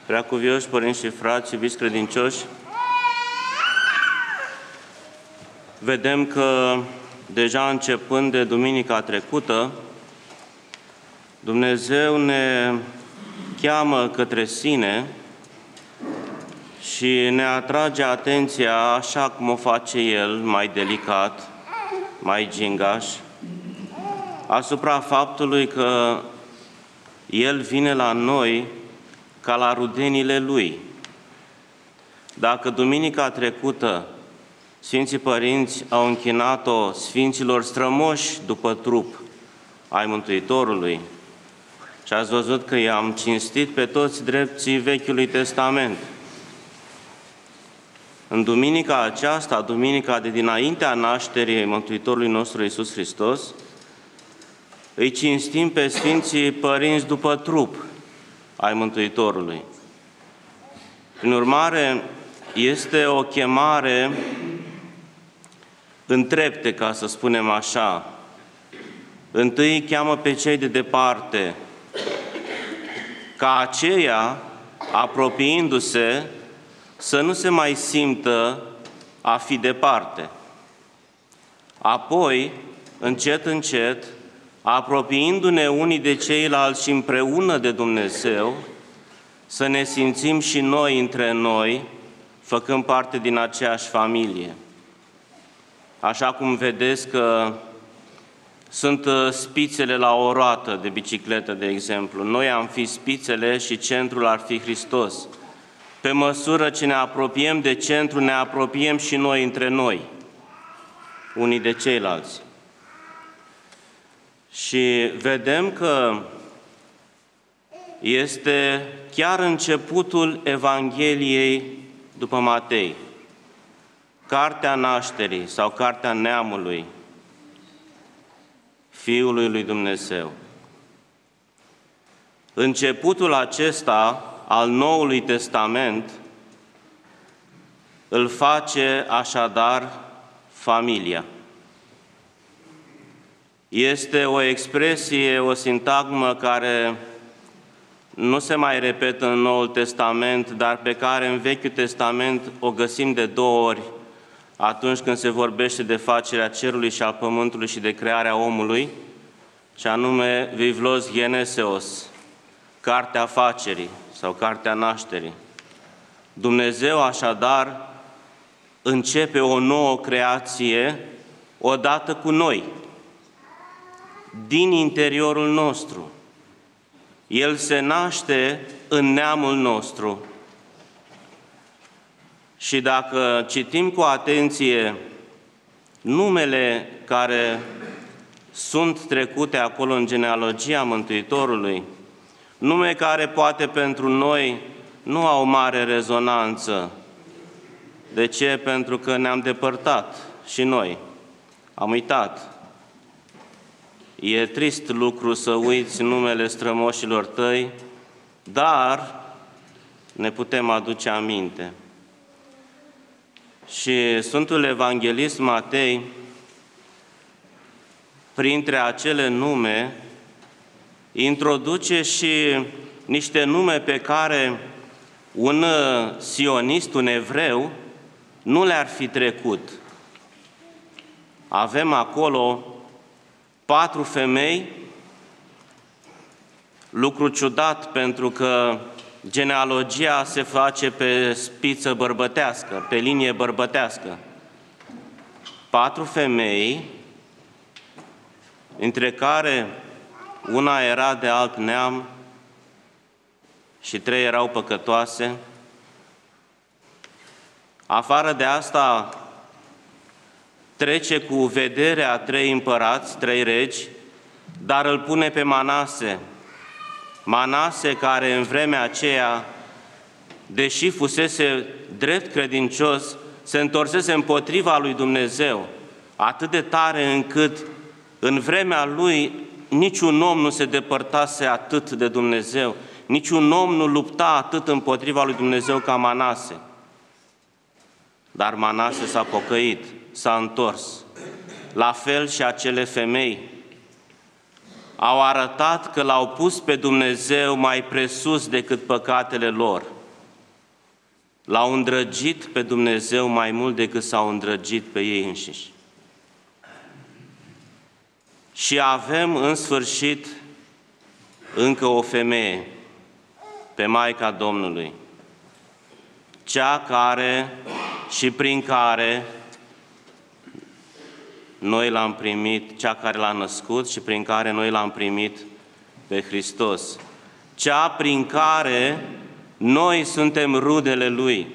Preacuvioși părinți și frați, iubiți credincioși, vedem că deja începând de duminica trecută, Dumnezeu ne cheamă către sine și ne atrage atenția așa cum o face El, mai delicat, mai gingaș, asupra faptului că El vine la noi ca la rudenile Lui. Dacă duminica trecută Sfinții Părinți au închinat-o Sfinților strămoși după trup ai Mântuitorului și ați văzut că i-am cinstit pe toți drepții Vechiului Testament, în duminica aceasta, duminica de dinaintea nașterii Mântuitorului nostru Iisus Hristos, îi cinstim pe Sfinții Părinți după trup ai Mântuitorului. Prin urmare, este o chemare în trepte, ca să spunem așa. Întâi cheamă pe cei de departe, ca aceia, apropiindu-se, să nu se mai simtă a fi departe. Apoi, încet, încet, apropiindu-ne unii de ceilalți și împreună de Dumnezeu, să ne simțim și noi între noi, făcând parte din aceeași familie. Așa cum vedeți că sunt spițele la o roată de bicicletă, de exemplu. Noi am fi spițele și centrul ar fi Hristos. Pe măsură ce ne apropiem de centru, ne apropiem și noi între noi, unii de ceilalți. Și vedem că este chiar începutul Evangheliei după Matei, Cartea Nașterii sau Cartea Neamului Fiului lui Dumnezeu. Începutul acesta al Noului Testament îl face așadar familia. Este o expresie, o sintagmă care nu se mai repetă în Noul Testament, dar pe care în Vechiul Testament o găsim de 2 ori, atunci când se vorbește de facerea cerului și al pământului și de crearea omului, și anume Biblos Geneseos, Cartea Facerii sau Cartea Nașterii. Dumnezeu așadar începe o nouă creație odată cu noi, din interiorul nostru. El se naște în neamul nostru. Și dacă citim cu atenție numele care sunt trecute acolo în genealogia Mântuitorului, nume care poate pentru noi nu au mare rezonanță. De ce? Pentru că ne-am depărtat și noi, am uitat. E trist lucru să uiți numele strămoșilor tăi, dar ne putem aduce aminte. Și Sfântul Evanghelist Matei, printre acele nume, introduce și niște nume pe care un sionist, un evreu, nu le-ar fi trecut. Avem acolo 4 femei, lucru ciudat pentru că genealogia se face pe spiță bărbătească, pe linie bărbătească. 4 femei, între care una era de alt neam și 3 erau păcătoase. Afară de asta, trece cu vederea 3 împărați, 3 regi, dar îl pune pe Manase. Manase, care în vremea aceea, deși fusese drept credincios, se întorsese împotriva lui Dumnezeu, atât de tare încât în vremea lui niciun om nu se depărtase atât de Dumnezeu, niciun om nu lupta atât împotriva lui Dumnezeu ca Manase. Dar Manase s-a pocăit, s-a întors. La fel și acele femei. au arătat că l-au pus pe Dumnezeu mai presus decât păcatele lor. L-au îndrăgit pe Dumnezeu mai mult decât s-au îndrăgit pe ei înșiși. Și avem în sfârșit încă o femeie, pe Maica Domnului, cea care și prin care noi l-am primit, cea care l-a născut și prin care noi l-am primit pe Hristos, cea prin care noi suntem rudele Lui.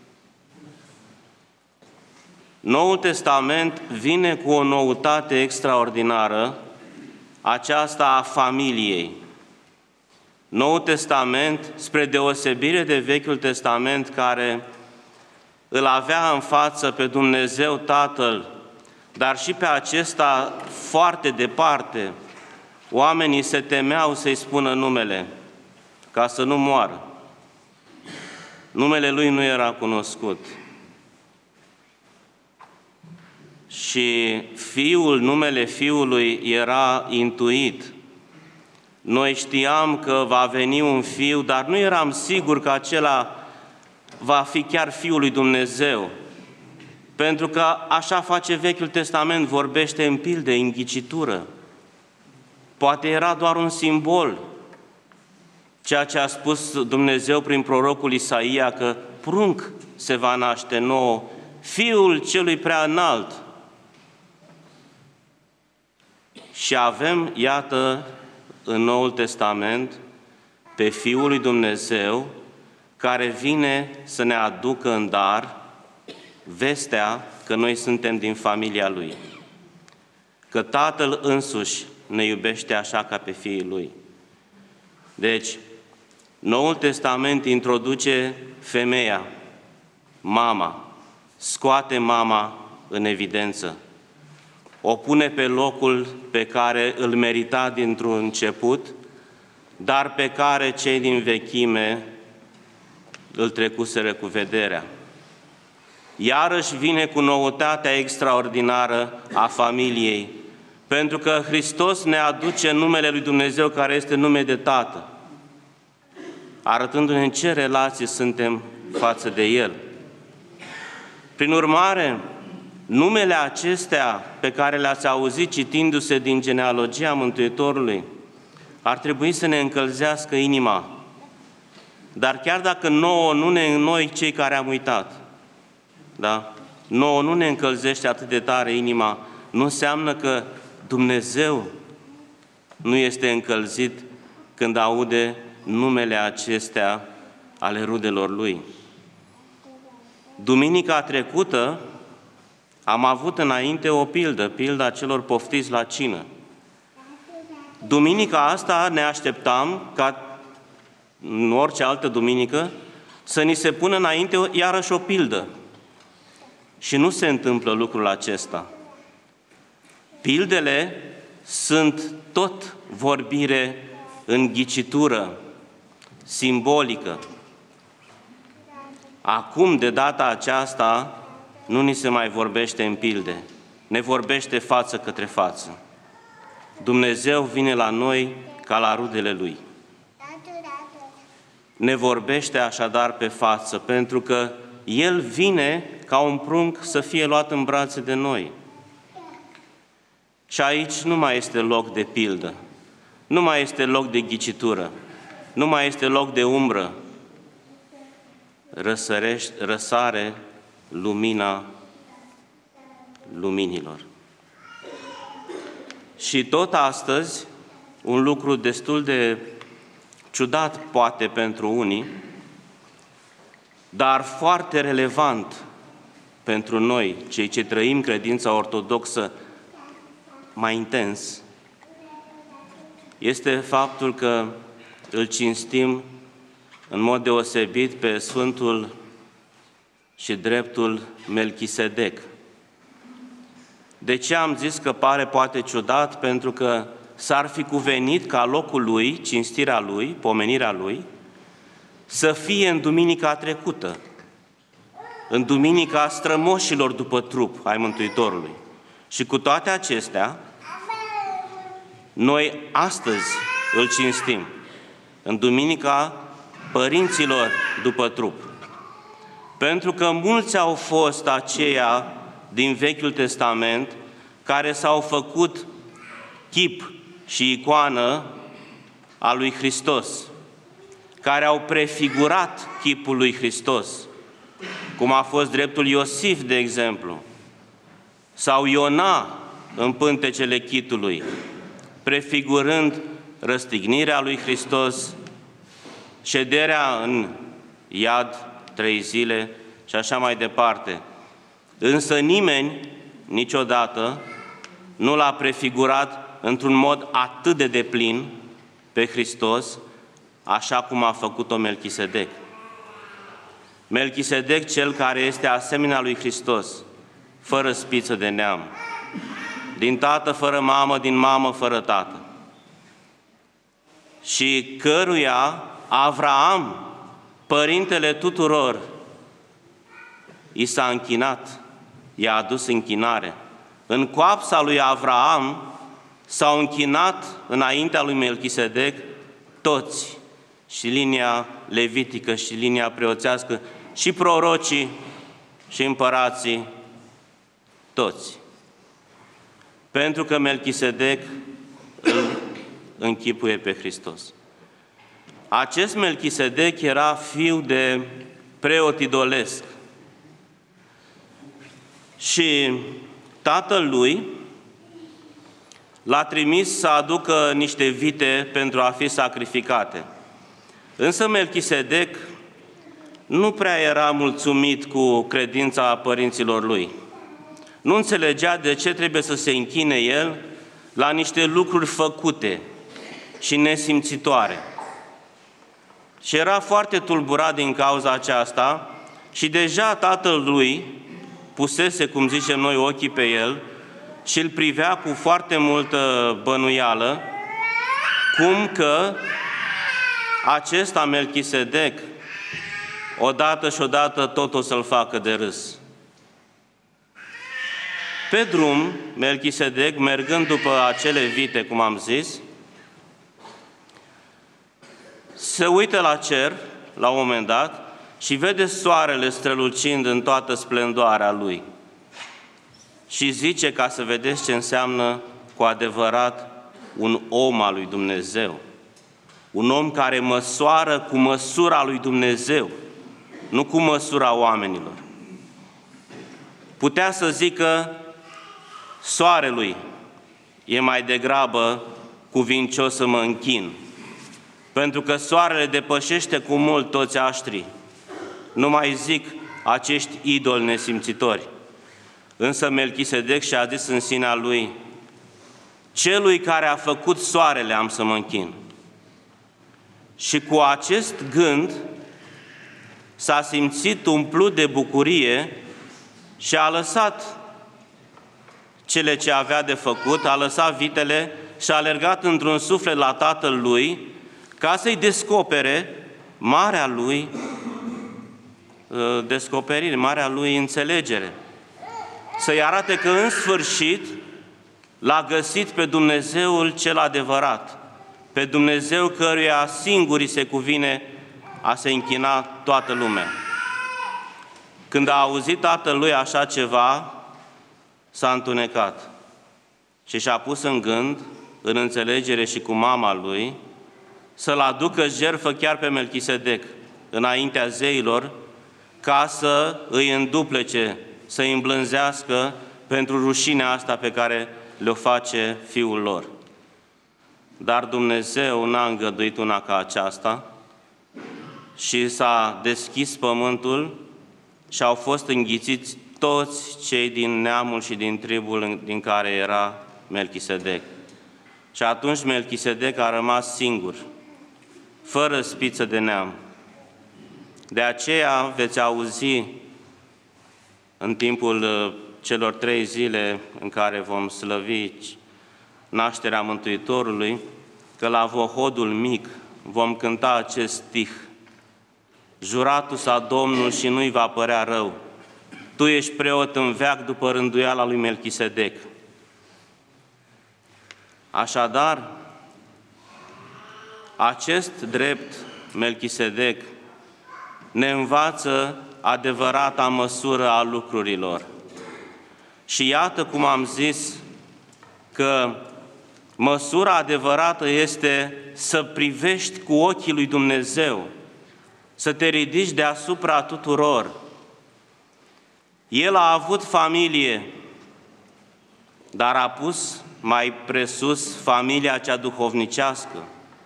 Noul Testament vine cu o noutate extraordinară, aceasta a familiei. Noul Testament, spre deosebire de Vechiul Testament, care îl avea în față pe Dumnezeu Tatăl, dar și pe acesta foarte departe, oamenii se temeau să-i spună numele, ca să nu moară. Numele Lui nu era cunoscut. Și numele Fiului era intuit. Noi știam că va veni un Fiu, dar nu eram sigur că acela va fi chiar Fiul lui Dumnezeu. Pentru că așa face Vechiul Testament, vorbește în pilde, în ghicitură. Poate era doar un simbol, ceea ce a spus Dumnezeu prin prorocul Isaia, că prunc se va naște nouă, Fiul celui prea înalt. Și avem, iată, în Noul Testament, pe Fiul lui Dumnezeu, care vine să ne aducă în dar vestea că noi suntem din familia Lui, că Tatăl însuși ne iubește așa ca pe fiii Lui. Deci, Noul Testament introduce femeia, mama, scoate mama în evidență, o pune pe locul pe care îl merita dintr-un început, dar pe care cei din vechime îl trecuseră cu vederea. Iarăși vine cu noutatea extraordinară a familiei, pentru că Hristos ne aduce numele lui Dumnezeu, care este nume de Tată, arătându-ne în ce relație suntem față de El. Prin urmare, numele acestea pe care le-ați auzit citindu-se din genealogia Mântuitorului ar trebui să ne încălzească inima. Dar chiar dacă noi cei care am uitat, da? Nouă nu ne încălzește atât de tare inima, nu înseamnă că Dumnezeu nu este încălzit când aude numele acestea ale rudelor Lui. Duminica trecută am avut înainte o pilda celor poftiți la cină. Duminica asta ne așteptam, ca în orice altă duminică, să ni se pună înainte iarăși o pildă. Și nu se întâmplă lucrul acesta. Pildele sunt tot vorbire în ghicitură, simbolică. Acum, de data aceasta, nu ni se mai vorbește în pilde, ne vorbește față către față. Dumnezeu vine la noi ca la rudele Lui. Ne vorbește așadar pe față, pentru că El vine ca un prunc să fie luat în brațe de noi. Și aici nu mai este loc de pildă, nu mai este loc de ghicitură, nu mai este loc de umbră. Răsare lumina luminilor. Și tot astăzi, un lucru destul de ciudat poate pentru unii, dar foarte relevant pentru noi, cei ce trăim credința ortodoxă mai intens, este faptul că îl cinstim în mod deosebit pe Sfântul și dreptul Melchisedec. De ce am zis că pare poate ciudat? Pentru că s-ar fi cuvenit ca locul lui, cinstirea lui, pomenirea lui, să fie în duminica trecută, în duminica strămoșilor după trup ai Mântuitorului. Și cu toate acestea, Noi astăzi îl cinstim, în Duminica Părinților după trup. Pentru că mulți au fost aceia din Vechiul Testament care s-au făcut chip și icoană a lui Hristos, care au prefigurat chipul lui Hristos, cum a fost dreptul Iosif, de exemplu, sau Iona în pântecele chitului, prefigurând răstignirea lui Hristos, șederea în iad 3 zile și așa mai departe. Însă nimeni niciodată nu l-a prefigurat într-un mod atât de deplin pe Hristos, așa cum a făcut-o Melchisedec. Melchisedec, cel care este asemenea lui Hristos, fără spiță de neam, din tată fără mamă, din mamă fără tată, și căruia Avraam, părintele tuturor, i s-a închinat, i-a adus închinare. În coapsa lui Avraam s-au închinat înaintea lui Melchisedec toți, și linia levitică și linia preoțească, și prorocii și împărații, toți. Pentru că Melchisedec îl închipuie pe Hristos. Acest Melchisedec era fiu de preot idolesc și tatăl lui l-a trimis să aducă niște vite pentru a fi sacrificate. Însă Melchisedec nu prea era mulțumit cu credința părinților lui. Nu înțelegea de ce trebuie să se închine el la niște lucruri făcute și nesimțitoare. Și era foarte tulburat din cauza aceasta și deja tatăl lui pusese, cum zicem noi, ochii pe el și îl privea cu foarte multă bănuială, cum că acesta, Melchisedec, odată și odată tot o să-l facă de râs. Pe drum, Melchisedec, mergând după acele vite, cum am zis, se uită la cer, la un moment dat, și vede soarele strălucind în toată splendoarea lui. Și zice, ca să vedeți ce înseamnă cu adevărat un om al lui Dumnezeu. Un om care măsoară cu măsura lui Dumnezeu, nu cu măsura oamenilor. Putea să zică, soarelui e mai degrabă cuvincios să mă închin, pentru că soarele depășește cu mult toți aștrii. Nu mai zic acești idoli nesimțitori. Însă Melchisedec și-a zis în sinea lui, celui care a făcut soarele am să mă închin. Și cu acest gând s-a simțit umplut de bucurie și a lăsat cele ce avea de făcut, a lăsat vitele și a alergat într-un suflet la tatăl lui ca să-i descopere marea lui descoperire, marea lui înțelegere. Să-i arate că în sfârșit l-a găsit pe Dumnezeul cel adevărat, pe Dumnezeu căruia singurii se cuvine a se închina toată lumea. Când a auzit tatăl lui așa ceva, s-a întunecat și și-a pus în gând, în înțelegere și cu mama lui, să-l aducă jertfă chiar pe Melchisedec, înaintea zeilor, ca să îi înduplece, să îi îmblânzească pentru rușinea asta pe care le-o face fiul lor. Dar Dumnezeu n-a îngăduit una ca aceasta și s-a deschis pământul și au fost înghițiți toți cei din neamul și din tribul din care era Melchisedec. Și atunci Melchisedec a rămas singur, fără spiță de neam. De aceea veți auzi în timpul celor 3 zile în care vom slăvi nașterea Mântuitorului, că la vohodul mic vom cânta acest stih. Juratul s-a Domnul și nu-i va părea rău. Tu ești preot în veac după rânduiala lui Melchisedec. Așadar, acest drept Melchisedec ne învață adevărata măsură a lucrurilor. Și iată cum am zis că măsura adevărată este să privești cu ochii lui Dumnezeu, să te ridici deasupra tuturor. El a avut familie, dar a pus mai presus familia cea duhovnicească.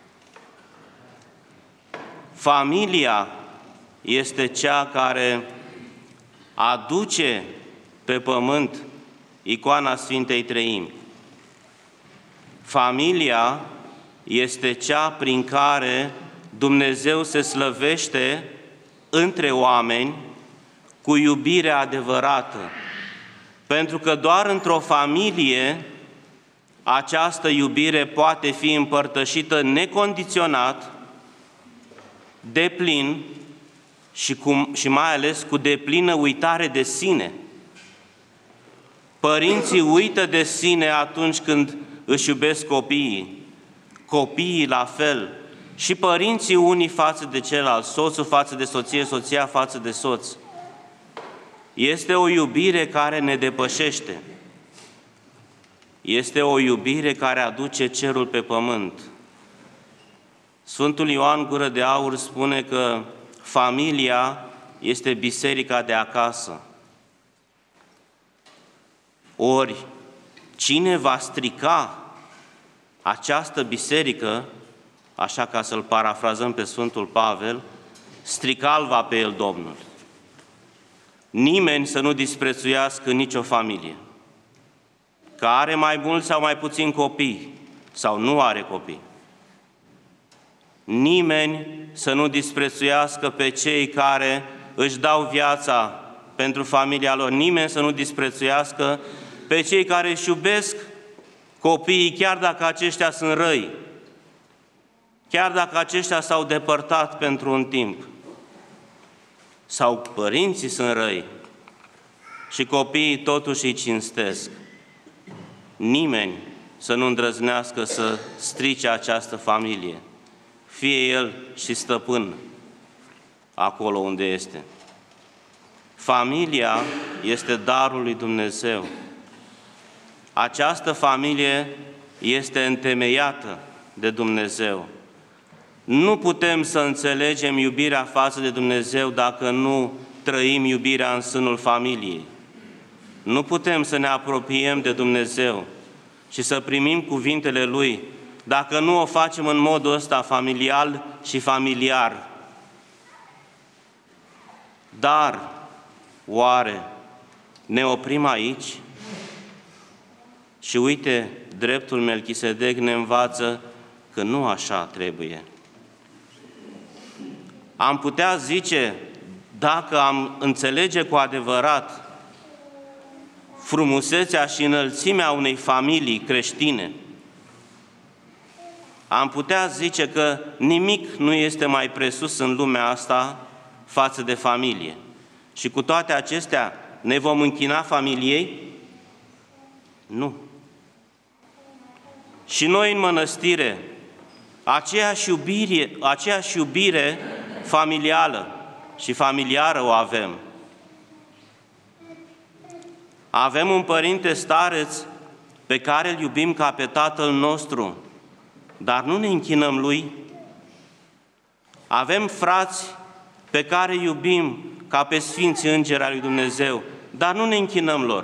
Familia este cea care aduce pe pământ icoana Sfintei Treimi. Familia este cea prin care Dumnezeu se slăvește între oameni cu iubire adevărată. Pentru că doar într-o familie această iubire poate fi împărtășită necondiționat, deplin și mai ales cu deplină uitare de sine. Părinții uită de sine atunci când își iubesc copiii, copiii la fel, și părinții unii față de celălalt, soțul față de soție, soția față de soț. Este o iubire care ne depășește. Este o iubire care aduce cerul pe pământ. Sfântul Ioan Gură de Aur spune că familia este biserica de acasă. Ori, cine va strica această biserică, așa ca să-l parafrazăm pe Sfântul Pavel, strica-l va pe el Domnul. Nimeni să nu disprețuiască nicio familie, că are mai mulți sau mai puțini copii, sau nu are copii. Nimeni să nu disprețuiască pe cei care își dau viața pentru familia lor. Nimeni să nu disprețuiască pe cei care își iubesc copiii, chiar dacă aceștia sunt răi, chiar dacă aceștia s-au depărtat pentru un timp, sau părinții sunt răi și copiii totuși îi cinstesc. Nimeni să nu îndrăznească să strice această familie, fie el și stăpân acolo unde este. Familia este darul lui Dumnezeu. Această familie este întemeiată de Dumnezeu. Nu putem să înțelegem iubirea față de Dumnezeu dacă nu trăim iubirea în sânul familiei. Nu putem să ne apropiem de Dumnezeu și să primim cuvintele Lui dacă nu o facem în modul ăsta familial și familiar. Dar, oare ne oprim aici? Și uite, dreptul Melchisedec ne învață că nu așa trebuie. Am putea zice, dacă am înțelege cu adevărat frumusețea și înălțimea unei familii creștine, am putea zice că nimic nu este mai presus în lumea asta față de familie. Și cu toate acestea, ne vom închina familiei? Nu. Și noi în mănăstire, aceeași iubire familială și familiară o avem. Avem un părinte stareț pe care îl iubim ca pe Tatăl nostru, dar nu ne închinăm Lui. Avem frați pe care îi iubim ca pe Sfinții Îngeri al lui Dumnezeu, dar nu ne închinăm lor.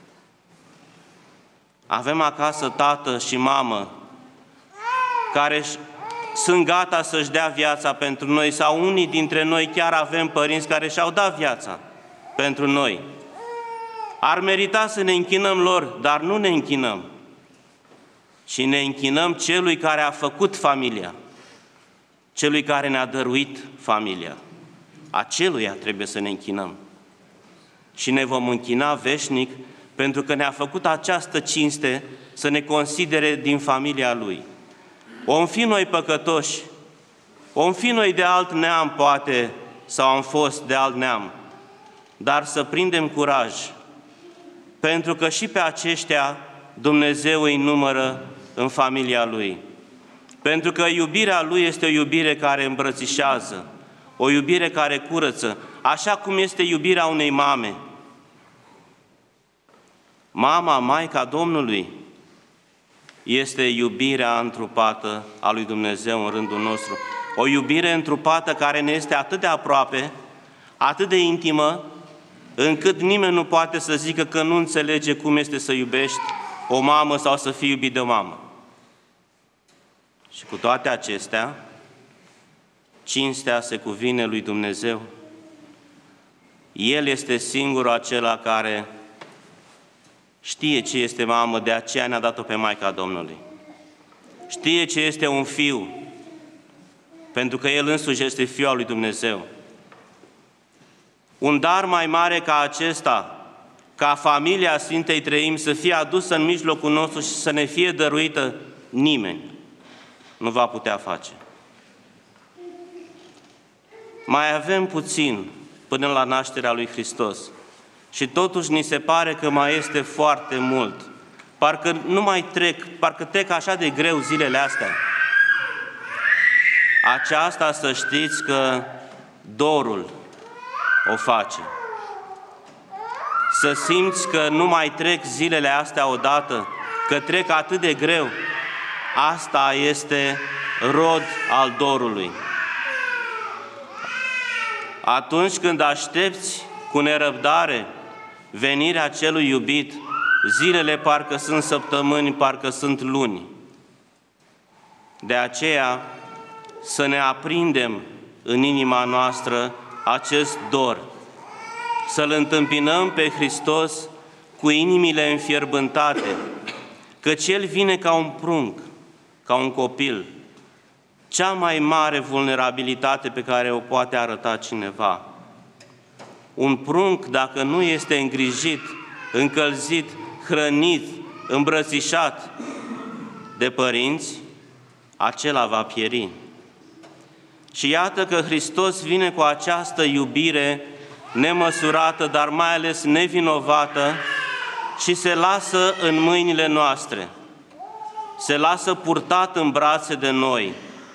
Avem acasă tată și mamă care sunt gata să-și dea viața pentru noi, sau unii dintre noi chiar avem părinți care și-au dat viața pentru noi. Ar merita să ne închinăm lor, dar nu ne închinăm. Și ne închinăm celui care a făcut familia, celui care ne-a dăruit familia. Aceluia trebuie să ne închinăm. Și ne vom închina veșnic pentru că ne-a făcut această cinste să ne considere din familia Lui. Om fi noi păcătoși, om fi noi de alt neam, poate, sau am fost de alt neam, dar să prindem curaj, pentru că și pe aceștia Dumnezeu îi numără în familia Lui. Pentru că iubirea Lui este o iubire care îmbrățișează, o iubire care curăță, așa cum este iubirea unei mame. Mama, Maica Domnului, este iubirea întrupată a lui Dumnezeu în rândul nostru. O iubire întrupată care ne este atât de aproape, atât de intimă, încât nimeni nu poate să zică că nu înțelege cum este să iubești o mamă sau să fii iubit de o mamă. Și cu toate acestea, cinstea se cuvine lui Dumnezeu. El este singurul acela care știe ce este mamă, de aceea ne-a dat-o pe Maica Domnului. Știe ce este un fiu, pentru că El însuși este Fiul al lui Dumnezeu. Un dar mai mare ca acesta, ca familia Sfintei Treimi să fie adusă în mijlocul nostru și să ne fie dăruită, nimeni nu va putea face. Mai avem puțin până la nașterea lui Hristos și totuși ni se pare că mai este foarte mult. Parcă trec așa de greu zilele astea. Aceasta să știți că dorul o face. Să simți că nu mai trec zilele astea odată, că trec atât de greu, asta este rod al dorului. Atunci când aștepți cu nerăbdare venirea celui iubit, zilele parcă sunt săptămâni, parcă sunt luni. De aceea să ne aprindem în inima noastră acest dor, să-L întâmpinăm pe Hristos cu inimile înfierbântate, căci El vine ca un prunc, ca un copil, cea mai mare vulnerabilitate pe care o poate arăta cineva. Un prunc, dacă nu este îngrijit, încălzit, hrănit, îmbrățișat de părinți, acela va pieri. Și iată că Hristos vine cu această iubire nemăsurată, dar mai ales nevinovată, și se lasă în mâinile noastre, se lasă purtat în brațe de noi.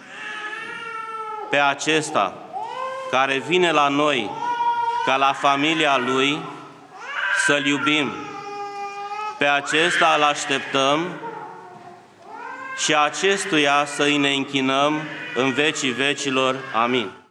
Pe acesta care vine la noi ca la familia Lui, să-L iubim. Pe acesta îl așteptăm și acestuia să-i ne închinăm în vecii vecilor. Amin.